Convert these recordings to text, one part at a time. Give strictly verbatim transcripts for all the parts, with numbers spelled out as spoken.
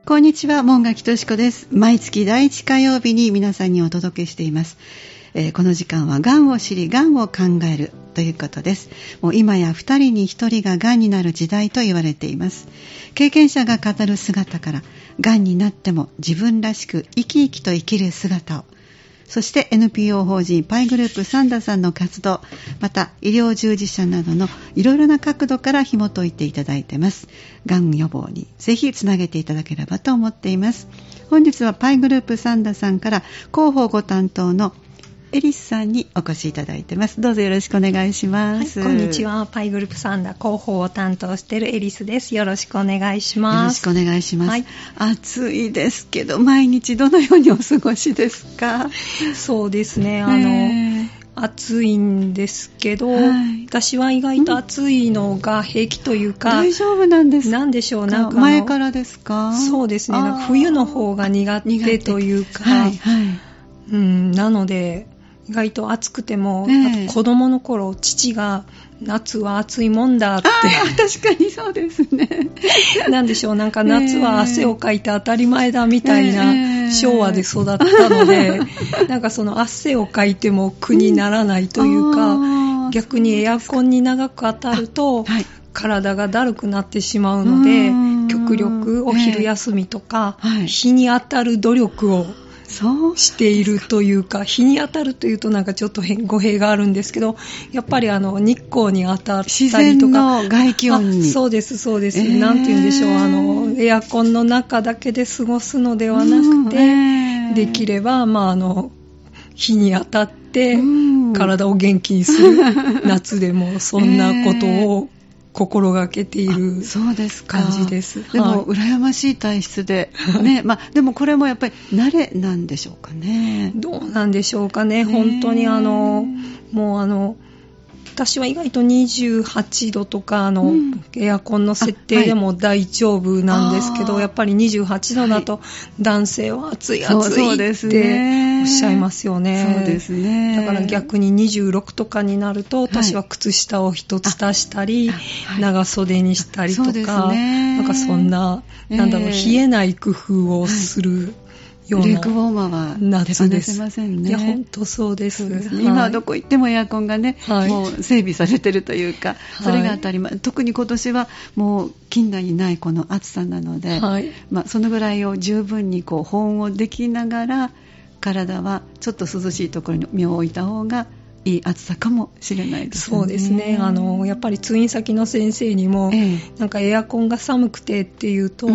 こんにちは、門垣とし子です。毎月だいいち火曜日に皆さんにお届けしています。えー、この時間はがんを知り、がんを考えるということです。もう今やふたりにひとりががんになる時代と言われています。経験者が語る姿から、がんになっても自分らしく生き生きと生きる姿を、そして エヌピーオー 法人パイグループサンダさんの活動、また医療従事者などのいろいろな角度から紐解いていただいています。がん予防にぜひつなげていただければと思っています。本日はパイグループサンダさんから広報ご担当のエリスさんにお越しいただいています。どうぞよろしくお願いします。 はい、こんにちは。パイグループサンダ広報を担当しているエリスです。よろしくお願いします。 よろしくお願いします。 はい、 暑いですけど毎日どのようにお過ごしですか？ そうですね、あの暑いんですけど、はい、私は意外と暑いのが平気というか、 大丈夫なんですか？ なんでしょう、なんか前からですか？ そうですね、なんか冬の方が苦手というか、 はいはい、 うん、なので意外と暑くても、えー、あと子供の頃父が夏は暑いもんだって確かにそうですねなんでしょう、なんか夏は汗をかいて当たり前だみたいな昭和で育ったので、えー、なんかその汗をかいても苦にならないというか、うん、逆にエアコンに長く当たると、はい、体がだるくなってしまうので、極力お昼休みとか、えーはい、日に当たる努力をそうしているというか、日に当たるというとなんかちょっと語弊があるんですけど、やっぱりあの日光に当たったりとか、 自然の外気温に、 そうですそうです、えー、なんて言うんでしょう、あのエアコンの中だけで過ごすのではなくて、えー、できれば、まあ、あの日に当たって体を元気にする夏でもそんなことを心がけている感じです。 でも羨ましい体質で、ね、まあ、でもこれもやっぱり慣れなんでしょうかね。 どうなんでしょうかね。本当にあのもうあの私は意外とにじゅうはちどとかあの、うん、エアコンの設定でも大丈夫なんですけど、はい、やっぱりにじゅうはちどだと男性は暑い暑いっておっしゃいますよね。 そうですね。 だから逆ににじゅうろくとかになると、私は靴下を一つ足したり、はい、長袖にしたりとか、ね、なんかそんな、なんだろう、冷えない工夫をする、はいレッグウォーマーは手放せませんね。 いや本当そうです。そうですね、 はい、今はどこ行ってもエアコンがね、はい、もう整備されてるというか、それが当たり前、はい、特に今年はもう近代にないこの暑さなので、はいまあ、そのぐらいを十分にこう保温をできながら、体はちょっと涼しいところに身を置いた方がいい暑さかもしれないですね。 そうですね。あのやっぱり通院先の先生にも、ええ、なんかエアコンが寒くてっていうと、うん、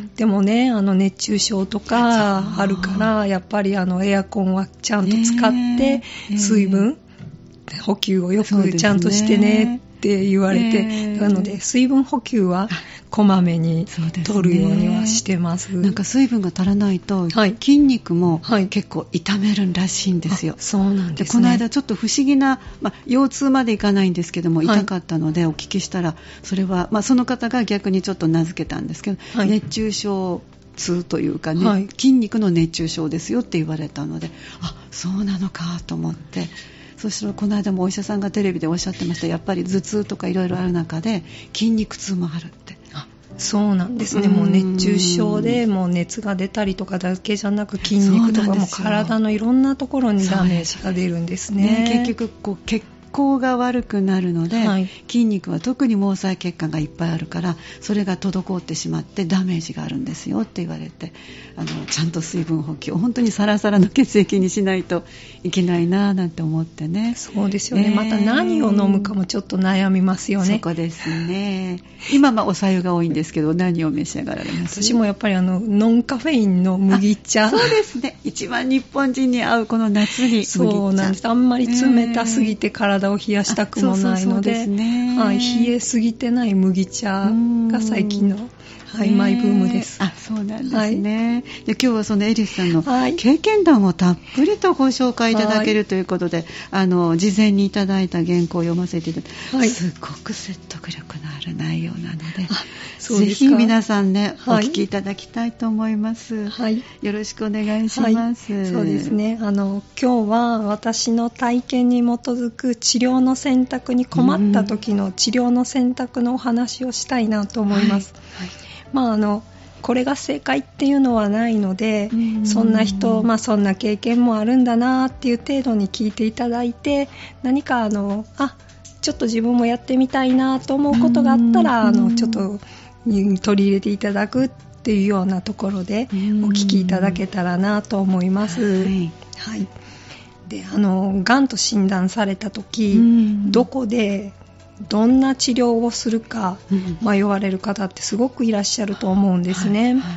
でもね、あの熱中症とかあるから、やっぱりあのエアコンはちゃんと使って、えー、水分補給をよくちゃんとしてねって言われて、えー、なので水分補給はこまめに取るようにはしてます。 なんか水分が足らないと、はい、筋肉も結構痛めるらしいんですよ。 そうなんですね。 でこの間ちょっと不思議な、まあ、腰痛までいかないんですけども痛かったのでお聞きしたら、はい、それは、まあ、その方が逆にちょっと名付けたんですけど、はい、熱中症痛というかね、はい、筋肉の熱中症ですよって言われたので、あ、そうなのかと思って、そしたらこの間もお医者さんがテレビでおっしゃってました。やっぱり頭痛とかいろいろある中で筋肉痛もあるって。 あ、そうなんですね。もう熱中症でもう熱が出たりとかだけじゃなく、筋肉とかも体のいろんなところにダメージが出るんですね。 ね、結局こう血行が悪くなるので、はい、筋肉は特に毛細血管がいっぱいあるから、それが滞ってしまってダメージがあるんですよって言われて、あのちゃんと水分補給を本当にサラサラの血液にしないといけないななんて思ってね。 そうですよね、えー、また何を飲むかもちょっと悩みますよね。 そこですね。今はお白湯が多いんですけど、何を召し上がられます？ 私もやっぱりあのノンカフェインの麦茶。 そうですね、一番日本人に合うこの夏に麦茶。 そうなんです。あんまり冷たすぎて体を冷やしたくもないので、はい、冷えすぎてない麦茶が最近の、はい、マイブームです。 あ、そうなんですね。はい、で今日はそのエリスさんの経験談をたっぷりとご紹介いただけるということで、はい、あの事前にいただいた原稿を読ませていただいて、はい、すごく説得力のある内容なので、ぜひ皆さんね、はい、お聞きいただきたいと思います。はい、よろしくお願いします。はい、 そうですね。あの今日は私の体験に基づく治療の選択に困った時の治療の選択のお話をしたいなと思います。はいはい、まああのこれが正解っていうのはないので、そんな人、まあ、そんな経験もあるんだなっていう程度に聞いていただいて、何かあのあちょっと自分もやってみたいなと思うことがあったら、あのちょっと取り入れていただくっていうようなところでお聞きいただけたらなと思います。はい、はい、であのがんと診断された時、どこでどんな治療をするか迷われる方ってすごくいらっしゃると思うんですね。はいはい、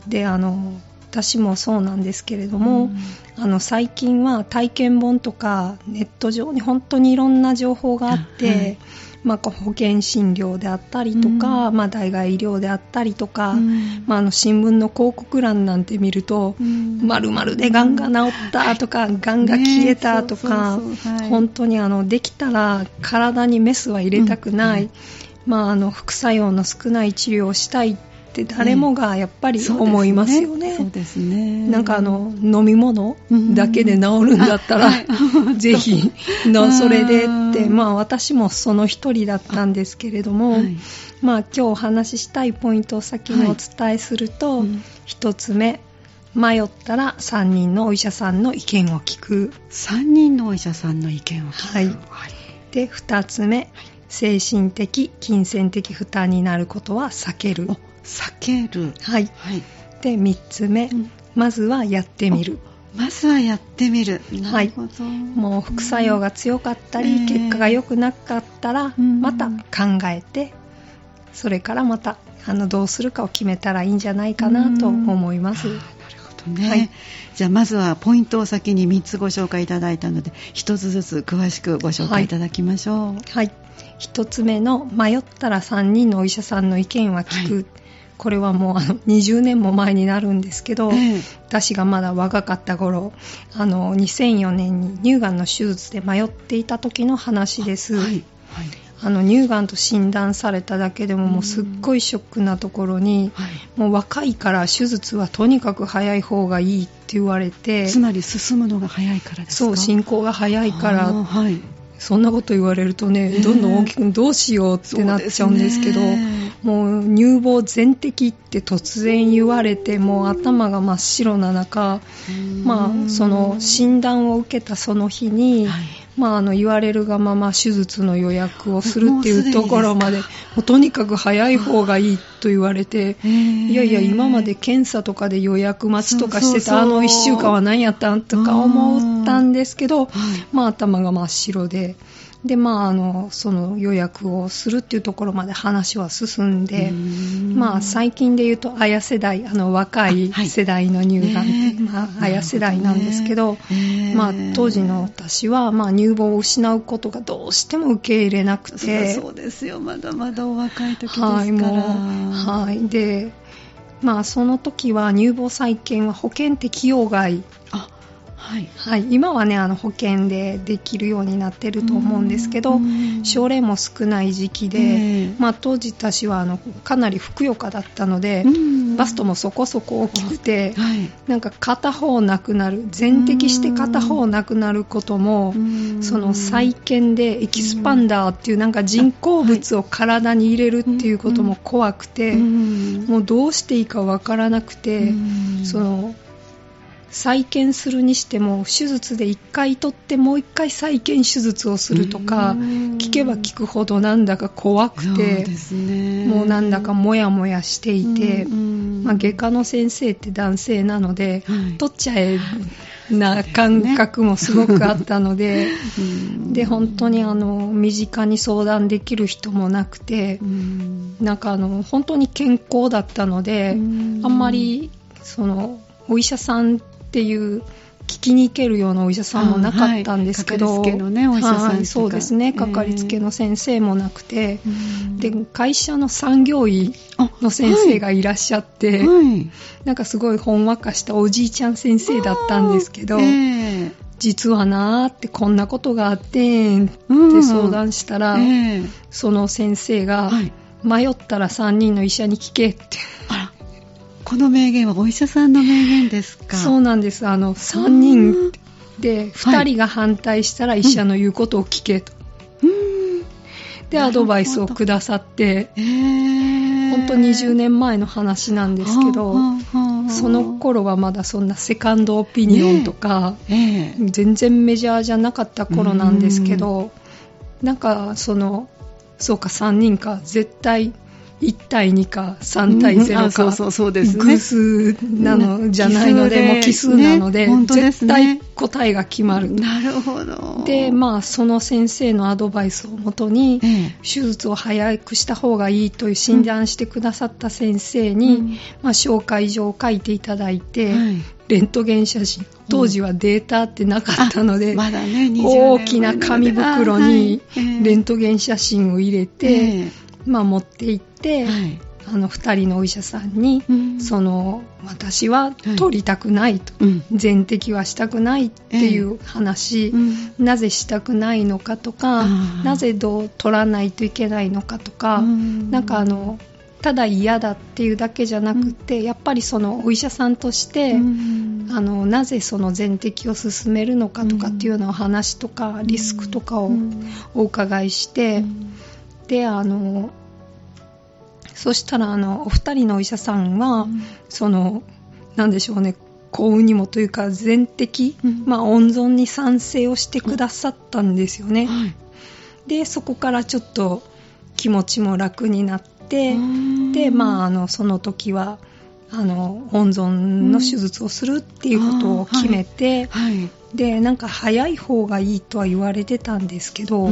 であの私もそうなんですけれども、あの最近は体験本とかネット上に本当にいろんな情報があって、はい、まあ、保険診療であったりとか、まあ、代替医療であったりとか、まあ、あの新聞の広告欄なんて見ると、〇〇でがんが治ったとか、がんが消えたとか、本当にあのできたら体にメスは入れたくない、まあ、あの副作用の少ない治療をしたいって誰もがやっぱり思いますよね。 そうですね。 なんかあの飲み物だけで治るんだったら、うん、ぜひのそれでって、まあ私もその一人だったんですけれども、はい、まあ今日お話ししたいポイントを先にお伝えすると、はい、一つ目、迷ったらさんにんのお医者さんの意見を聞く。 さんにんのお医者さんの意見を聞く。 はい。はい、で二つ目、精神的金銭的負担になることは避ける。 避ける。 はい。はい、でみっつめ、うん、まずはやってみる。 まずはやってみる。 なるほど。はい、もう副作用が強かったり、うん、結果が良くなかったら、また考えて、それからまたあのどうするかを決めたらいいんじゃないかなと思います。うん、なるほどね。はい、じゃあまずはポイントを先にみっつご紹介いただいたので、ひとつずつ詳しくご紹介いただきましょう。 はい。はい、ひとつめの迷ったらさんにんのお医者さんの意見は聞く。はい、これはもうあのにじゅうねんも前になるんですけど、えー、私がまだ若かった頃、あのにせんよねんに乳がんの手術で迷っていた時の話です。はいはい、あの乳がんと診断されただけでももうすっごいショックなところに、はい、もう若いから手術はとにかく早い方がいいって言われて。 つまり進むのが早いからですか？ そう、進行が早いから。はい、そんなこと言われるとね、どんどん大きくどうしようってなっちゃうんですけど、もう乳房全摘って突然言われて、もう頭が真っ白な中、まあその診断を受けたその日に、はい、まあ、あの言われるがまま手術の予約をするっていうところまで、もうとにかく早い方がいいと言われて、いやいや今まで検査とかで予約待ちとかしてたあのいっしゅうかんは何やったんとか思ったんですけど、まあ頭が真っ白で、でまあ、あのその予約をするっていうところまで話は進んで、まあ、最近で言うとあや世代、あの若い世代の乳がんって、はい、まあ、あや世代なんですけど、まあ、当時の私は、まあ、乳房を失うことがどうしても受け入れなくて。 そうですよ、まだまだお若い時ですから。 はい、もう、はい、で、まあ、その時は乳房再建は保険適用外。あ、はいはい、今はね、あの保険でできるようになってると思うんですけど、症例も少ない時期で、えーまあ、当時私はあのかなりふくよかだったので、バストもそこそこ大きくて、はい、なんか片方なくなる、全摘して片方なくなることも、その再建でエキスパンダーっていうなんか人工物を体に入れるっていうことも怖くて、もうどうしていいかわからなくて、その再建するにしても手術でいっかい取ってもういっかい再建手術をするとか、聞けば聞くほどなんだか怖くて、もうなんだかモヤモヤしていて、まあ、外科の先生って男性なので、はい、取っちゃえな感覚もすごくあったので、で本当にあの身近に相談できる人もなくて、なんかあの本当に健康だったので、あんまりそのお医者さんっていう聞きに行けるようなお医者さんもなかったんですけど、 かかりつけのね、お医者さんとか、はい、 そうですね、かかりつけの先生もなくて、えー、で会社の産業医の先生がいらっしゃって、はい、なんかすごいほんわかしたおじいちゃん先生だったんですけど、えー、実はなーってこんなことがあってんって相談したら、うんえー、その先生が、はい、迷ったらさんにんの医者に聞けって。 あら、この名言はお医者さんの名言ですか？ そうなんです。あのさんにんでふたりが反対したら医者の言うことを聞けと、うん、でアドバイスをくださって、 本当にじゅうねんまえの話なんですけど、その頃はまだそんなセカンドオピニオンとか、ねえー、全然メジャーじゃなかった頃なんですけど、なんかそのそうかさんにんか絶対いち対にかさん対ゼロか、うん、そうそうそうですね、偶数なのじゃないので、もう奇数なので、ね、絶対答えが決まると。 なるほど。 で、まあその先生のアドバイスをもとに、ええ、手術を早くした方がいいという診断してくださった先生に、うん、まあ、紹介状を書いていただいて、はい、レントゲン写真、当時はデータってなかったので、うん、まだね、大きな紙袋にレントゲン写真を入れて、ええ、まあ、持って行って、はい、あのふたりのお医者さんに、うん、その私は取りたくないと、はい、全摘はしたくないっていう話、えーうん、なぜしたくないのかとか、なぜどう取らないといけないのかとか、うん、なんかあのただ嫌だっていうだけじゃなくて、うん、やっぱりそのお医者さんとして、うん、あのなぜその全摘を進めるのかとかっていうようなお話とか、うん、リスクとかをお伺いして、うん、であのそしたらあのお二人のお医者さんは、うん、そのなんでしょうね、幸運にもというか全摘、うん、まあ、温存に賛成をしてくださったんですよね、はい、でそこからちょっと気持ちも楽になって、で、まあ、あのその時はあの温存の手術をするっていうことを決めて、うん、はいはい、でなんか早い方がいいとは言われてたんですけど、うん、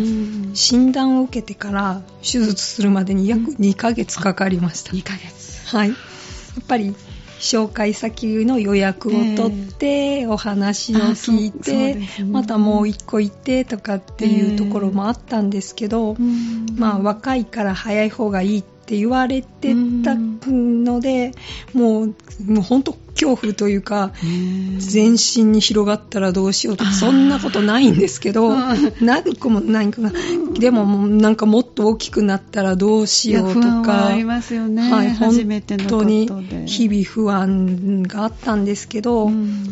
診断を受けてから手術するまでに約にかげつかかりました。 にかげつ、 はい、やっぱり紹介先の予約を取って、えー、お話を聞いて、ね、またもう一個行ってとかっていうところもあったんですけど、えー、まあ、若いから早い方がいいって言われてたので、もう、もう本当恐怖というか、全身に広がったらどうしようとか、そんなことないんですけど、なる子もないかな。でももうなんかもっと大きくなったらどうしようとか、 不安はありますよね。 はい、 初めてのことで本当に日々不安があったんですけど、うん、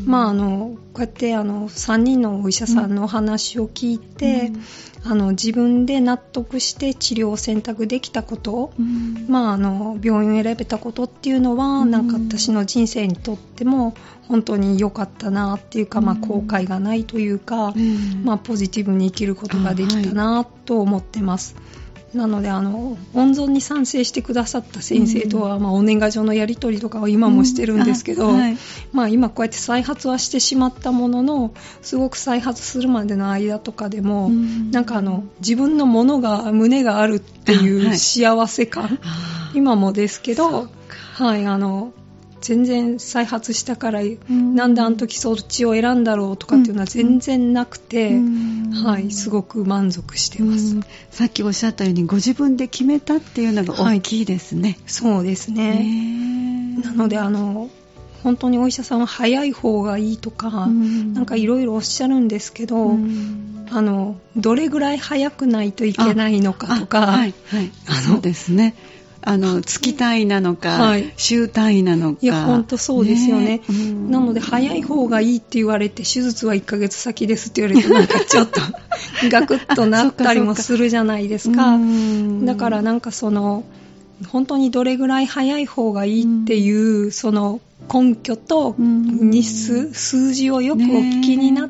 まああのこうやってあのさんにんのお医者さんのお話を聞いて、うん、あの自分で納得して治療を選択できたこと、うん、まあ、あの病院を選べたことっていうのは、うん、なんか私の人生にとっても本当に良かったなっていうか、まあ、後悔がないというか、うんまあ、ポジティブに生きることができたなと思ってます。なのであの温存に賛成してくださった先生とは、うんまあ、お年賀状のやり取りとかを今もしてるんですけど、うんはいまあ、今こうやって再発はしてしまったものの、すごく再発するまでの間とかでも、うん、なんかあの自分のものが胸があるっていう幸せ感、はい、今もですけど、はい、あの全然再発したから、うん、なんであの時そっちを選んだろうとかっていうのは全然なくて、うんはい、すごく満足してます、うん、 さっきおっしゃったようにご自分で決めたっていうのが大きいですね、はい、 そうですね。なのであの本当にお医者さんは早い方がいいとか、うん、なんかいろいろおっしゃるんですけど、うん、あのどれぐらい早くないといけないのかとか、 はいはい、あのそうですね、あの月単位なのか、はい、週単位なのか、 いや本当そうですよね、ねなので早い方がいいって言われて、手術はいっかげつ先ですって言われて、なんかちょっとガクッとなったりもするじゃないですか。だからなんかその本当にどれぐらい早い方がいいっていうその根拠と日数、数字をよくお聞きになって、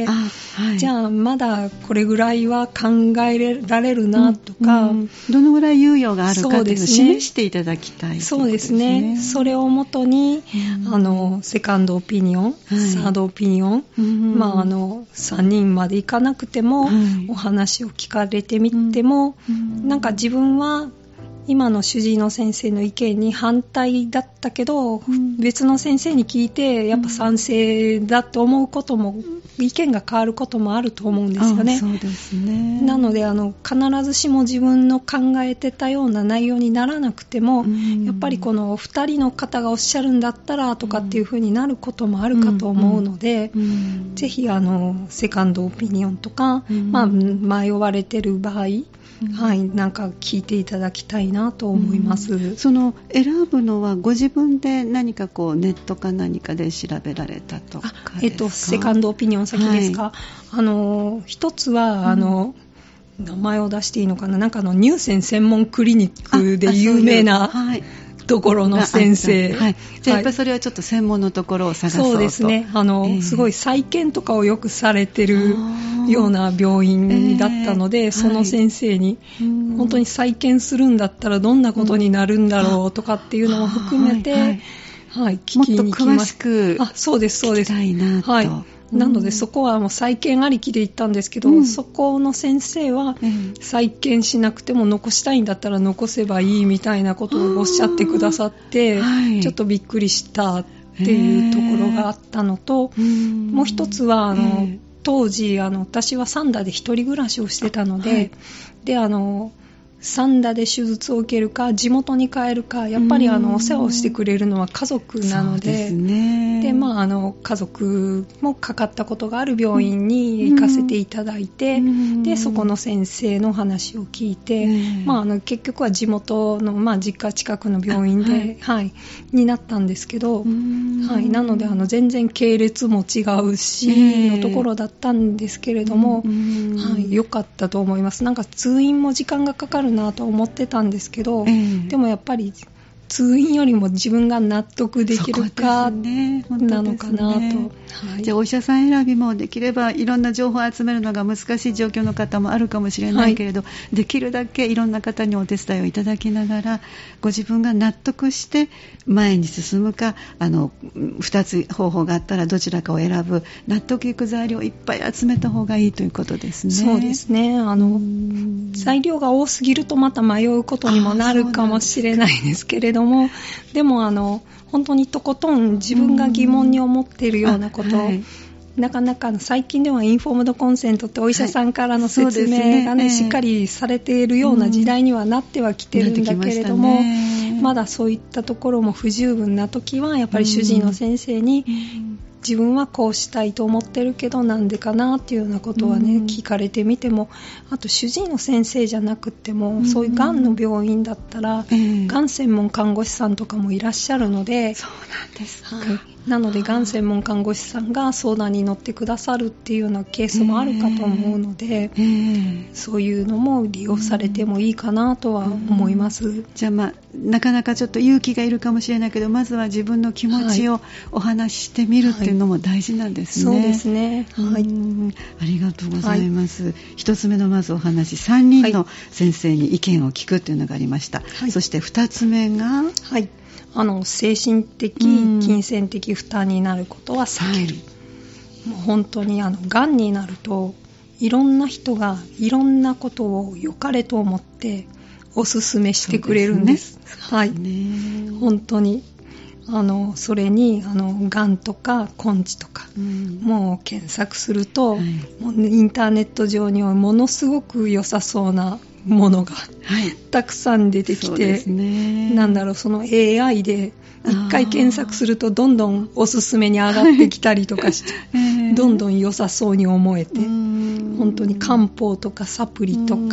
あ、はい、じゃあまだこれぐらいは考えられるなとか、うんうん、 どのぐらい猶予があるかというのを示していただきたい、 そうですね。それをもとに、うん、あのセカンドオピニオン、はい、サードオピニオン、うん、まあ、あのさんにんまでいかなくても、はい、お話を聞かれてみても、うん、なんか自分は今の主治医の先生の意見に反対だったけど、うん、別の先生に聞いてやっぱ賛成だと思うことも、うん、意見が変わることもあると思うんですよね。 そうですね。 なのであの必ずしも自分の考えてたような内容にならなくても、うん、やっぱりこのふたりの方がおっしゃるんだったらとかっていう風になることもあるかと思うので、うんうん、ぜひあのセカンドオピニオンとか、うん、まあ、迷われてる場合、はい、なんか聞いていただきたいなと思います、うん、 その選ぶのはご自分で何かこうネットか何かで調べられたとかですか？ えっと、セカンドオピニオン先ですか、はい、あの一つは、うん、あの名前を出していいのかな、なんかあの乳腺専門クリニックで有名なところの先生、 はい、じゃあやっぱりそれはちょっと専門のところを探そうと。 そうですね、あの、えー、すごい再建とかをよくされてるような病院だったので、えー、その先生に、はい、本当に再建するんだったらどんなことになるんだろうとかっていうのも含めて、はいはいはい、聞きに来ました。 もっと詳しくあ、そうです、そうです。 聞きたいなと。はい。 なのでそこはもう再建ありきで行ったんですけど、うん、そこの先生は再建しなくても残したいんだったら残せばいいみたいなことをおっしゃってくださって、はい、ちょっとびっくりしたっていうところがあったのと、もう一つはあの当時あの私は三田で一人暮らしをしてたので、はい、であの三田で手術を受けるか地元に帰るか、やっぱりあのお世話をしてくれるのは家族なの で, です、ね、 で、まあ、あの家族もかかったことがある病院に行かせていただいて、でそこの先生の話を聞いて、まあ、あの結局は地元の、まあ、実家近くの病院で、はいはい、になったんですけど、はい、なのであの全然系列も違うしのところだったんですけれども、はい、良かったと思います。なんか通院も時間がかかるなと思ってたんですけど、えー、でもやっぱり通院よりも自分が納得できるかなのかなと、ねはい、 じゃあお医者さん選びもできればいろんな情報を集めるのが難しい状況の方もあるかもしれないけれど、はい、できるだけいろんな方にお手伝いをいただきながらご自分が納得して前に進むか、あのふたつ方法があったらどちらかを選ぶ、納得いく材料をいっぱい集めた方がいいということですね。 そうですね、あの材料が多すぎるとまた迷うことにもなるかもしれないですけれども、でもあの本当にとことん自分が疑問に思っているようなこと、はい、なかなか最近ではインフォームドコンセントってお医者さんからの説明がね、はい、しっかりされているような時代にはなってはきてるんだけれども、ま, まだそういったところも不十分な時はやっぱり主治医の先生に、うん自分はこうしたいと思ってるけどなんでかなっていうようなことはね、うん、聞かれてみても、あと主治医の先生じゃなくても、うん、そういうがんの病院だったら、うん、がん専門看護師さんとかもいらっしゃるので、 そうなんですか、 はい、なのでがん専門看護師さんが相談に乗ってくださるっていうようなケースもあるかと思うので、えー、そういうのも利用されてもいいかなとは思います、うん、 じゃあ、まあ、なかなかちょっと勇気がいるかもしれないけど、まずは自分の気持ちをお話ししてみるっていうのも大事なんですね、 はい、そうですね、はい、 うんありがとうございます、はい、一つ目のまずお話、さんにんの先生に意見を聞くっていうのがありました、はい、そしてふたつめが、 はい、あの精神的、金銭的負担になることは避ける、はい、もう本当にあのがんになるといろんな人がいろんなことを良かれと思っておすすめしてくれるんです。そうですね。はい。ね、本当にあのそれにあのがんとか根治とか、うん、もう検索すると、はい、もうインターネット上にはものすごく良さそうなものが、はい、たくさん出てきて、ね、なんだろう、その エーアイ で一回検索するとどんどんおすすめに上がってきたりとかして、はい、どんどん良さそうに思えて、本当に漢方とかサプリとか、うん、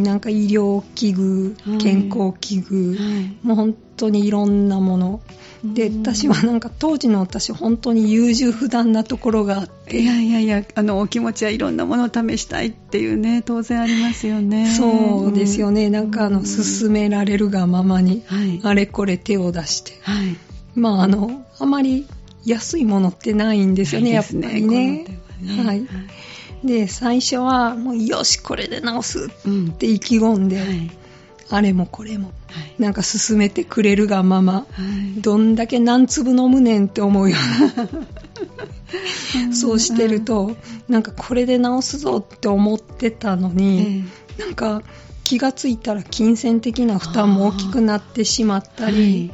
なんか医療器具、健康器具、はい、もう本当にいろんなもので、私はなんか当時の私本当に優柔不断なところがあって、 いやいやいや、あのお気持ちはいろんなものを試したいっていうね、当然ありますよね。 そうですよね、うん、なんかあの勧められるがままに、はい、あれこれ手を出して、はい、まああのあまり安いものってないんですよね、やっぱりね。ね、はい、で最初はもうよしこれで治すって意気込んで、うんはい、あれもこれも、はい、なんか勧めてくれるがまま、はい、どんだけ何粒飲むねんって思うようなそうしてるとなんかこれで治すぞって思ってたのに、えー、なんか気がついたら金銭的な負担も大きくなってしまったり、はい、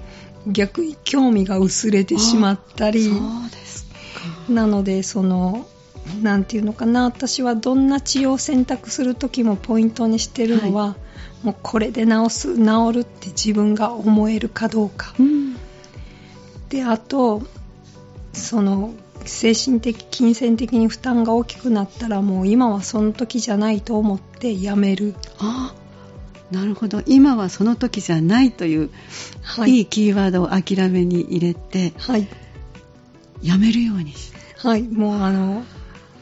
逆に興味が薄れてしまったり、そうですか。なのでそのなんていうのかな、私はどんな治療を選択するときもポイントにしてるのは、はい、もうこれで治す、治るって自分が思えるかどうか、うん、であとその精神的金銭的に負担が大きくなったらもう今はその時じゃないと思ってやめる。 あ、なるほど、今はその時じゃないという、はい、いいキーワードを諦めに入れて、はい、やめるようにして、 はい、もうあの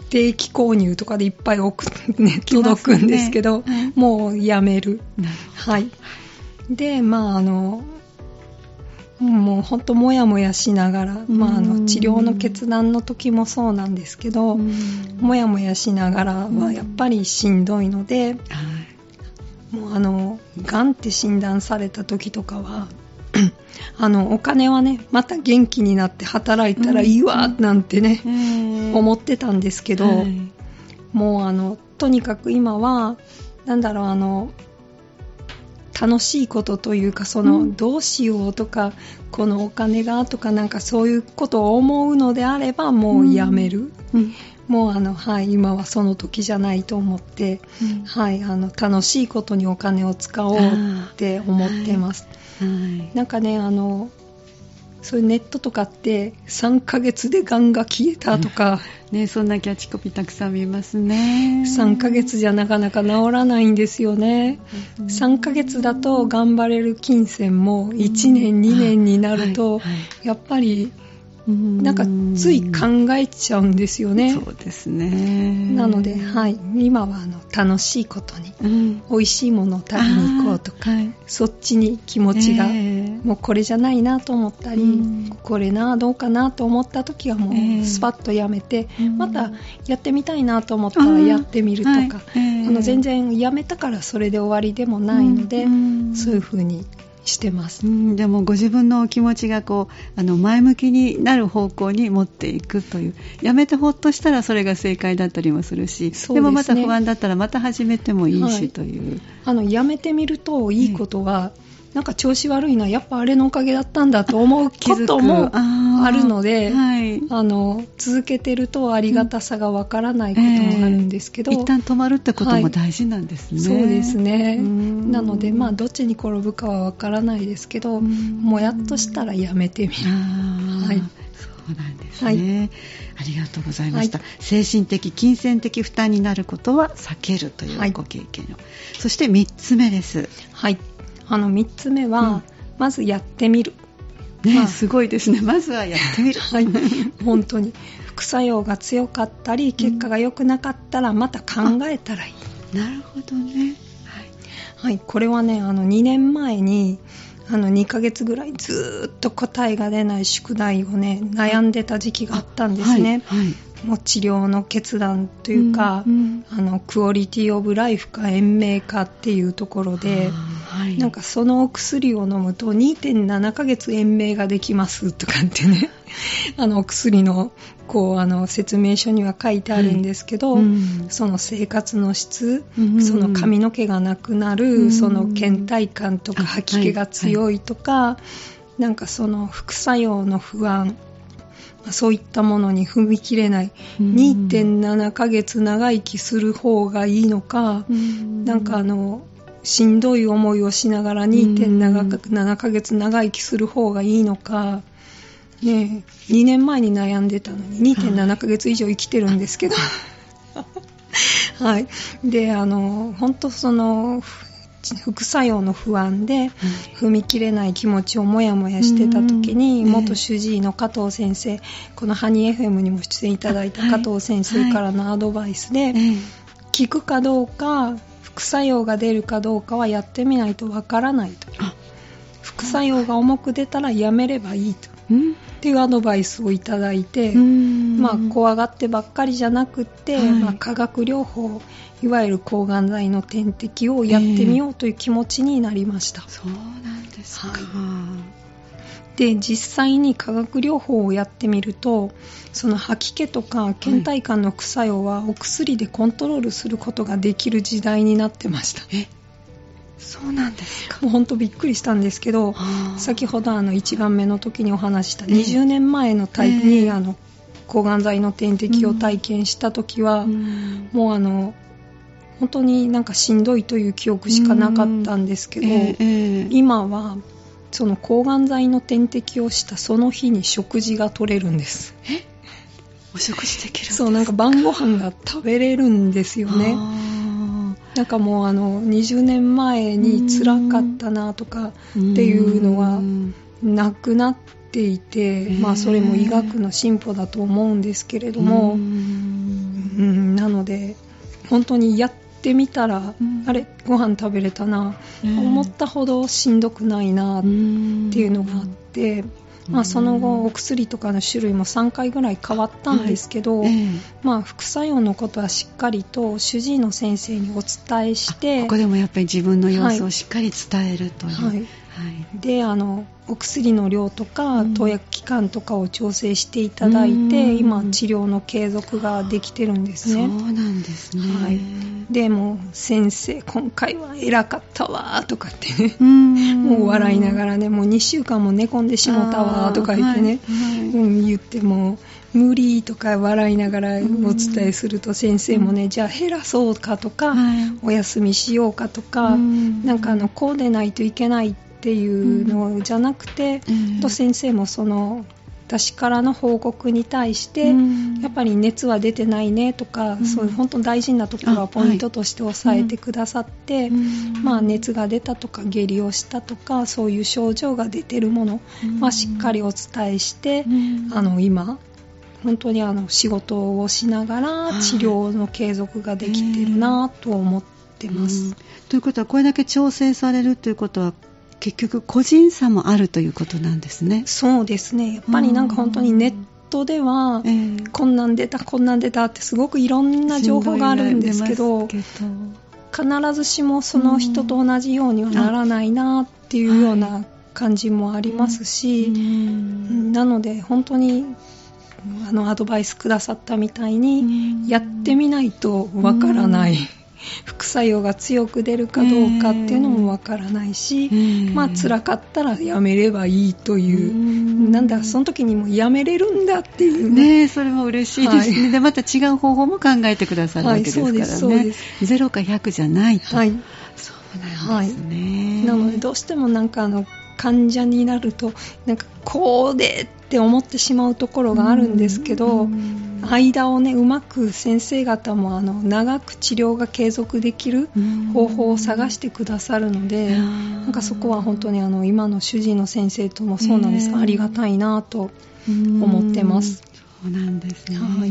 定期購入とかでいっぱい送ってね届くんですけど、ね、もうやめる。はい。で、まああのもう本当もやもやしながら、まあ、あの治療の決断の時もそうなんですけど、もやもやしながらはやっぱりしんどいので、もうあのがんって診断された時とかはあのお金はねまた元気になって働いたらいいわなんてね、思ってたんですけど、はい、もうあのとにかく今はなんだろうあの楽しいことというかその、うん、どうしようとかこのお金がとかなんかそういうことを思うのであればもうやめる、うん、もうあの、はい、今はその時じゃないと思って、うんはい、あの楽しいことにお金を使おうって思ってます、はいはい、なんかねあのそういうネットとかってさんかげつでがんが消えたとか、 ね、そんなキャッチコピーたくさん見ますね。 さんかげつじゃなかなか治らないんですよね。さんかげつだと頑張れる金銭もいちねんにねんになるとやっぱりなんかつい考えちゃうんですよね。 そうですね。 なので、はい、今はあの楽しいことに、うん、美味しいものを食べに行こうとか、はい、そっちに気持ちが、えー、もうこれじゃないなと思ったり、うん、これなどうかなと思った時はもうスパッとやめて、えー、またやってみたいなと思ったらやってみるとか、はいえー、あの全然やめたからそれで終わりでもないので、うん、そういう風にしてます、 うん、でもご自分のお気持ちがこうあの前向きになる方向に持っていくというやめてほっとしたらそれが正解だったりもするし で,、ね、でもまた不安だったらまた始めてもいいし、はい、というあのやめてみるといいことは、えーなんか調子悪いなやっぱあれのおかげだったんだと思うこともあるので あ、はい、あの続けてるとありがたさがわからないこともあるんですけど、 えー、一旦止まるってことも大事なんですね、 はい、そうですね。なので、まあ、どっちに転ぶかはわからないですけどもやっとしたらやめてみる、はい、 そうなんですね、はい、ありがとうございました、はい、精神的金銭的負担になることは避けるというご経験を、はい、そしてみっつめです。 はい、あのみっつめは、うん、まずやってみる、 ねまあ、すごいですね。まずはやってみる、 はい、本当に副作用が強かったり結果が良くなかったらまた考えたらいい、 うん、なるほどね、 はいはい、これはねあのにねんまえにあのにかげつぐらいずっと答えが出ない宿題をね悩んでた時期があったんですね、はいはいもう治療の決断というか、うんうん、あのクオリティオブライフか延命かっていうところで、はい、なんかそのお薬を飲むと にてんなな ヶ月延命ができますとかってねあのお薬のこうあの説明書には書いてあるんですけど、はいうん、その生活の質、うん、その髪の毛がなくなる、うん、その倦怠感とか吐き気が強いとか、はいはい、なんかその副作用の不安そういったものに踏み切れない、うん、にてんなな ヶ月長生きする方がいいのか、うん、なんかあのしんどい思いをしながら にてんなな ヶ月長生きする方がいいのか、ね、にねんまえに悩んでたのに にてんなな ヶ月以上生きてるんですけどはいであの本当その副作用の不安で踏み切れない気持ちをもやもやしてた時に、うん、元主治医の加藤先生、このハニー エフエム にも出演いただいた加藤先生からのアドバイスで、はいはい、効くかどうか副作用が出るかどうかはやってみないとわからないと、副作用が重く出たらやめればいいと、うん、っていうアドバイスをいただいて、まあ、怖がってばっかりじゃなくって、はいまあ、化学療法いわゆる抗がん剤の点滴をやってみようという気持ちになりました、 えー、そうなんですか、はい、 で実際に化学療法をやってみるとその吐き気とか倦怠感の副作用はお薬でコントロールすることができる時代になってました。 えそうなんですか。 もう本当びっくりしたんですけど、先ほどあのいちばんめの時にお話したにじゅうねんまえのタイプに、えー、あの抗がん剤の点滴を体験した時は、うん、もうあの本当になんかしんどいという記憶しかなかったんですけど、うんえーえー、今はその抗がん剤の点滴をしたその日に食事が取れるんです。 えお食事できるんですか。 そうなんか晩ご飯が食べれるんですよね。なんかもうあのにじゅうねんまえに辛かったなとかっていうのはなくなっていて、まあそれも医学の進歩だと思うんですけれども、うーん 、なので本当にやってみたら、うん、あれご飯食べれたな、うん、思ったほどしんどくないなっていうのがあって、うんまあ、その後お薬とかの種類もさんかいぐらい変わったんですけど、はいえーまあ、副作用のことはしっかりと主治医の先生にお伝えしてここでもやっぱり自分の様子をしっかり伝えるという、はいはいはい、であのお薬の量とか投薬期間とかを調整していただいて、うん、今治療の継続ができてるんですね。 そうなんですね、 はい、でも先生今回は偉かったわとかってね、 うんもう笑いながらねもうにしゅうかんも寝込んでしもたわとか言ってね、はいはいうん、言っても無理とか笑いながらお伝えすると先生もね、うん、じゃあ減らそうかとか、はい、お休みしようかとか、うん、なんかあのこうでないといけないっていうのじゃなくて、うん、と先生もその私からの報告に対して、うん、やっぱり熱は出てないねとか、うん、そういう本当に大事なところはポイントとして押さえてくださって、はいうんまあ、熱が出たとか下痢をしたとかそういう症状が出てるものはしっかりお伝えして、うん、あの今本当にあの仕事をしながら治療の継続ができてるなと思ってます、 うん、ということはこれだけ調整されるということは結局個人差もあるということなんですね。 そうですねやっぱりなんか本当にネットでは、えー、こんなん出たこんなん出たってすごくいろんな情報があるんですけど必ずしもその人と同じようにはならないなっていうような感じもありますし、はい、なので本当にあのアドバイスくださったみたいにやってみないとわからない副作用が強く出るかどうかっていうのもわからないし、えー、まあ辛かったらやめればいいという、うなんだその時にもやめれるんだっていうね、ねそれも嬉しいですね、はい、でまた違う方法も考えてくださるわけですからね、はい、そうですそうですゼロかひゃくじゃないと、はい、そうなんですね、 はい、なのでどうしてもなんかあの患者になるとなんかこうでって思ってしまうところがあるんですけど、うん間をねうまく先生方もあの長く治療が継続できる方法を探してくださるので、なんかそこは本当にあの今の主治医の先生ともそうなんですがありがたいなと思ってます。 そうなんですね、 はい、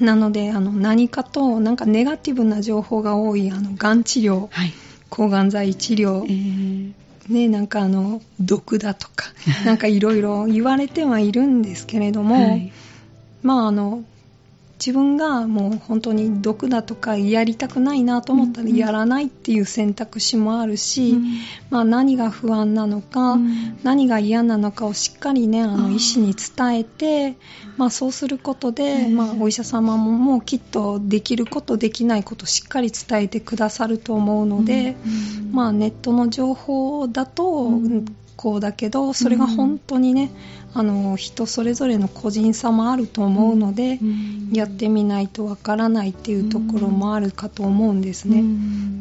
なのであの何かとなんかネガティブな情報が多いあのがん治療、はい、抗がん剤治療、えーね、なんかあの毒だとかなんかいろいろ言われてはいるんですけれども、はいまあ、あの自分がもう本当に毒だとかやりたくないなと思ったらやらないっていう選択肢もあるし、うんまあ、何が不安なのか、うん、何が嫌なのかをしっかり、ね、あの医師に伝えて、まあ、そうすることで、まあ、お医者様ももうきっとできることできないことをしっかり伝えてくださると思うので、うんまあ、ネットの情報だと、うんこうだけどそれが本当にね、うん、あの人それぞれの個人差もあると思うので、うん、やってみないとわからないっていうところもあるかと思うんですね、うん、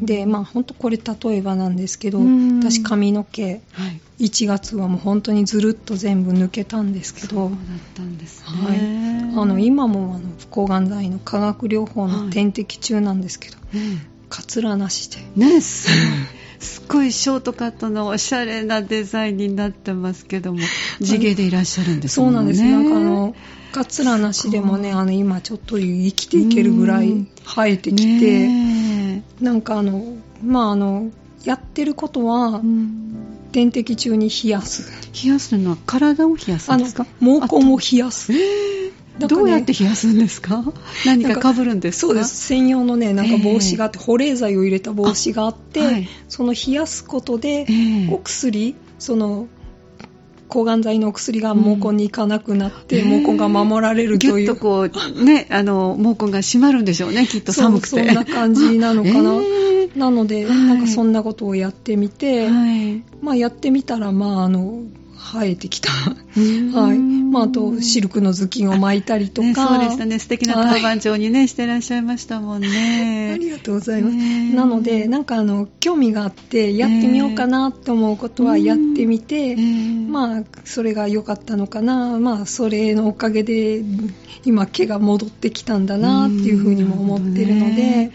でまあ本当これ例えばなんですけど、うん、私髪の毛、はい、いちがつはもう本当にずるっと全部抜けたんですけどそうだったんですね、 はい、あの今もあの抗がん剤の化学療法の点滴中なんですけど、はいうん、カツラなしでねすごいすっごいショートカットのおしゃれなデザインになってますけども地毛でいらっしゃるんですもんね。 そうなんですなんかあのカツラなしでもねあの今ちょっと生きていけるぐらい生えてきてなんかあのまああのやってることは点滴中に冷やす冷やすのは体を冷やすんですか？ 毛根を冷やすどうやって冷やすんですか？何かかぶるんですか？ そうです専用のねなんか帽子があって、えー、保冷剤を入れた帽子があって、はい、その冷やすことで、えー、お薬その抗がん剤のお薬が毛根に行かなくなって、うん、毛根が守られるという、 ギュッとこうねあの毛根が締まるんでしょうねきっと寒くてそ, そんな感じなのかな、えー、なので、はい、なんかそんなことをやってみて、はいまあ、やってみたらまああの生えてきた、はいまあ、あとシルクの頭巾を巻いたりとか、ね、 そうでしたね素敵なターバン状に、ねはい、してらっしゃいましたもんねありがとうございます、ね、なのでなんかあの興味があってやってみようかなと思うことはやってみて、まあ、それが良かったのかな、まあ、それのおかげで今毛が戻ってきたんだなっていうふうにも思ってるので、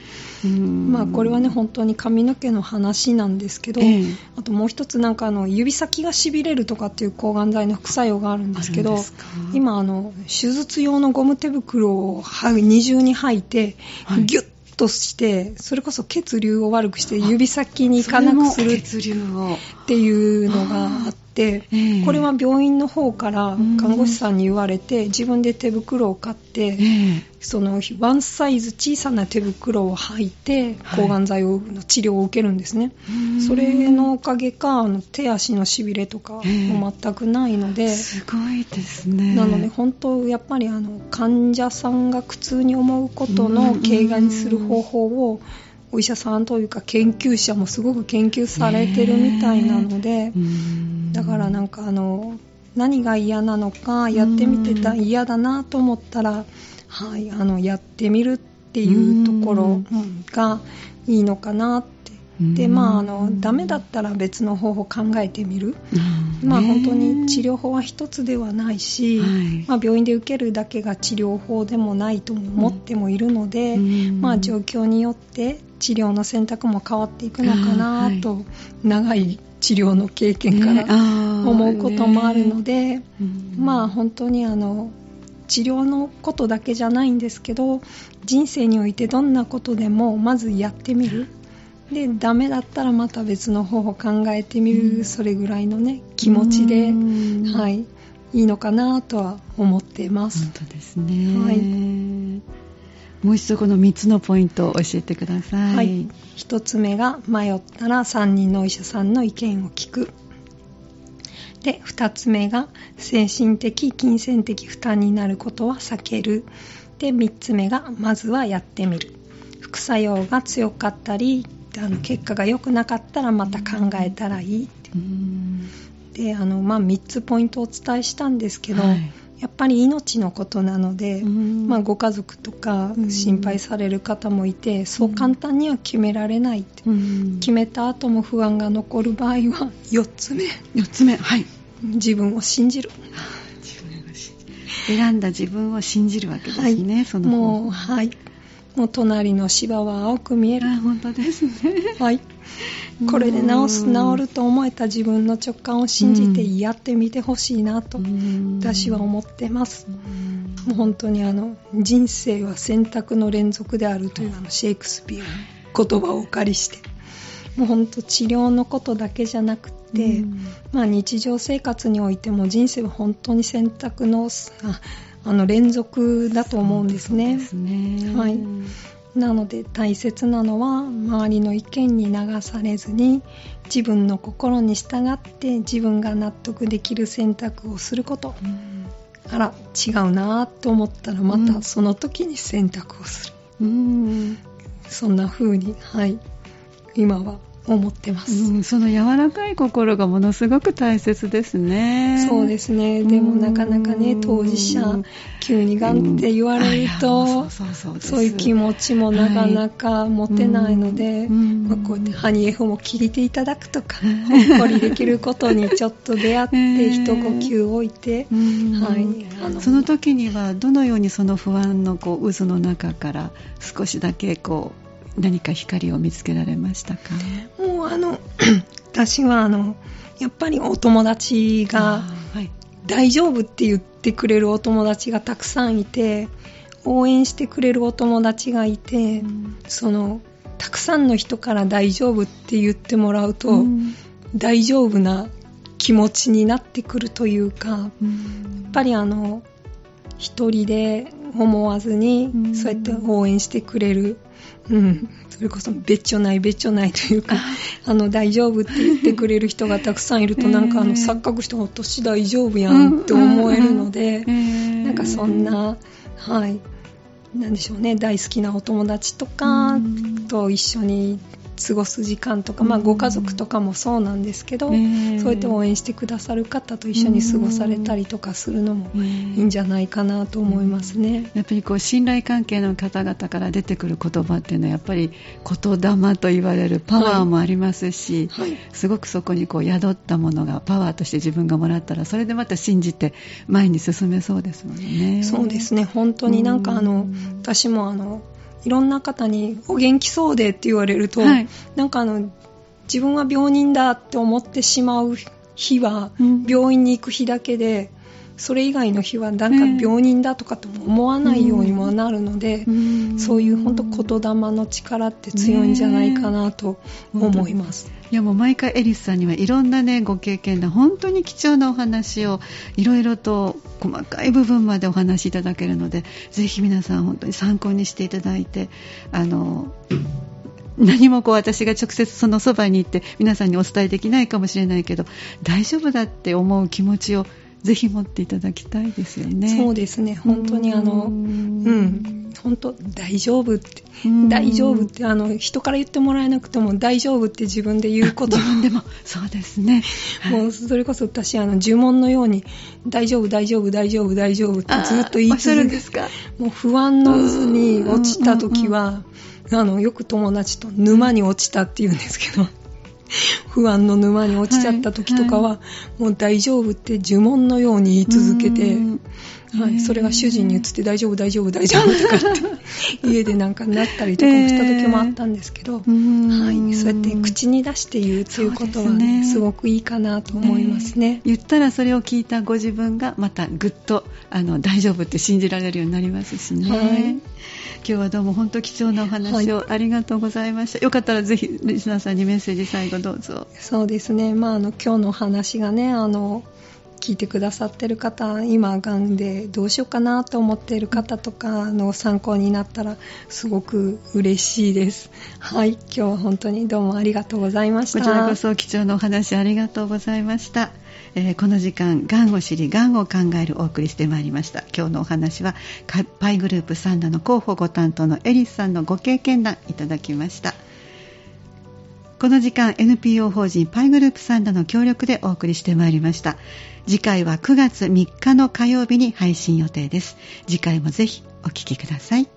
まあ、これはね本当に髪の毛の話なんですけど、えー、あともう一つなんかあの指先がしびれるとかっていう抗がん剤の副作用があるんですけど、今あの手術用のゴム手袋を二重に履いて、はい、ギュッとしてそれこそ血流を悪くして指先に行かなくするっていうのがあって、えー、これは病院の方から看護師さんに言われて自分で手袋を買って、えー、そのワンサイズ小さな手袋を履いて抗がん剤の治療を受けるんですね、はい、それのおかげかあの手足のしびれとかも全くないので、えー、 すごいですね。 なので本当やっぱりあの患者さんが苦痛に思うことの軽減にする方法をお医者さんというか研究者もすごく研究されてるみたいなので、だからなんかあの何が嫌なのかやってみてた嫌だなと思ったら、はい、あのやってみるっていうところがいいのかなって。でまあ、あのダメだったら別の方法を考えてみる、まあ、本当に治療法は一つではないし、はいまあ、病院で受けるだけが治療法でもないと思ってもいるので、うんまあ、状況によって治療の選択も変わっていくのかなと、はい、長い治療の経験から思うこともあるので、ねまあ、本当にあの治療のことだけじゃないんですけど人生においてどんなことでもまずやってみる。でダメだったらまた別の方法を考えてみる、うん、それぐらいのね気持ちで、はい、いいのかなとは思っています。 本当ですね、はい、もう一度このみっつのポイントを教えてください。はい、 ひとつめが迷ったらさんにんのお医者さんの意見を聞く。でふたつめが精神的金銭的負担になることは避ける。でみっつめがまずはやってみる。副作用が強かったりあの結果が良くなかったらまた考えたらいいって。うんであの、まあ、みっつポイントをお伝えしたんですけど、はい、やっぱり命のことなので、まあ、ご家族とか心配される方もいてそう簡単には決められないって。決めた後も不安が残る場合はよっつめよっつめ、はい、 自分を信じる。 自分を信じる。選んだ自分を信じるわけですね、はい、そのもうはいもう隣の芝は青く見える。 あ本当ですね。 はい。これで治す治ると思えた自分の直感を信じてやってみてほしいなと私は思ってます。もう本当にあの人生は選択の連続であるというあのシェイクスピアの言葉をお借りしてもう本当治療のことだけじゃなくて、まあ、日常生活においても人生は本当に選択のああの連続だと思うんですね。 そうですね。 はい。なので大切なのは周りの意見に流されずに自分の心に従って自分が納得できる選択をすること、うん、あら違うなと思ったらまたその時に選択をする、うん、そんな風に、はい、今は思ってます、 うん、その柔らかい心がものすごく大切ですね。 そうですね。でもなかなかね当事者急にがんって言われるとそういう気持ちもなかなか持てないので、はいまあ、こうやってハニエフも聞いていただくとかほっこりできることにちょっと出会って一呼吸置いて、はい、 あのその時にはどのようにその不安のこう渦の中から少しだけこう何か光を見つけられましたか？ もうあの私はあのやっぱりお友達が大丈夫って言ってくれるお友達がたくさんいて応援してくれるお友達がいて、うん、そのたくさんの人から大丈夫って言ってもらうと、うん、大丈夫な気持ちになってくるというか、うん、やっぱりあの一人で思わずに、うん、そうやって応援してくれるうん、それこそべっちょないべっちょないというかあの大丈夫って言ってくれる人がたくさんいるとなんかあの錯覚して私大丈夫やんって思えるのでなんかそんなはいなんでしょうね大好きなお友達とかと一緒に過ごす時間とか、まあ、ご家族とかもそうなんですけど、そうやって応援してくださる方と一緒に過ごされたりとかするのもいいんじゃないかなと思いますね。 やっぱりこう信頼関係の方々から出てくる言葉っていうのはやっぱり言霊と言われるパワーもありますし、はいはい、すごくそこにこう宿ったものがパワーとして自分がもらったらそれでまた信じて前に進めそうですもんね。 そうですね。本当になんかあの私もあのいろんな方にお元気そうでって言われると、 はい、 なんかあの自分は病人だって思ってしまう日は、うん、病院に行く日だけで、それ以外の日はなんか病人だとかとも思わないようにもなるので、うん、そういう本当言霊の力って強いんじゃないかなと思います。 いやもう毎回エリスさんにはいろんなねご経験で本当に貴重なお話をいろいろと細かい部分までお話しいただけるので、ぜひ皆さん本当に参考にしていただいて、あの何もこう私が直接そのそばに行って皆さんにお伝えできないかもしれないけど、大丈夫だって思う気持ちをぜひ持っていただきたいですよね。 そうですね、本当にあの、うん、本当大丈夫って、大丈夫ってあの人から言ってもらえなくても大丈夫って自分で言うこと自分でもそうですね、 はい、もうそれこそ私あの呪文のように大丈夫大丈夫大丈夫大丈夫ってずっと言い続けるんですか。もう不安の渦に落ちた時はあのよく友達と沼に落ちたって言うんですけど、不安の沼に落ちちゃった時とかは、はいはい、もう大丈夫って呪文のように言い続けて、はい、それが主人に移って大丈夫大丈夫大丈夫とかって家でなんかなったりとかもした時もあったんですけど、はい、そうやって口に出して言うということは、ね、すごくいいかなと思いますね。 言ったらそれを聞いたご自分がまたぐっとあの大丈夫って信じられるようになりますしね、はい、今日はどうも本当貴重なお話をありがとうございました、はい、よかったらぜひリスナーさんにメッセージ最後どうぞ。 そうですね、まあ、あの今日のお話がねあの聞いてくださってる方、今がんでどうしようかなと思っている方とかの参考になったらすごく嬉しいです。はい、今日は本当にどうもありがとうございました。 こちらこそ貴重なお話ありがとうございました。えー、この時間がんを知りがんを考えるお送りしてまいりました。今日のお話はパイグループサンダの広報ご担当のエリスさんのご経験談いただきました。この時間 エヌピーオー 法人パイグループサンダの協力でお送りしてまいりました。次回はくがつみっかの火曜日に配信予定です。次回もぜひお聞きください。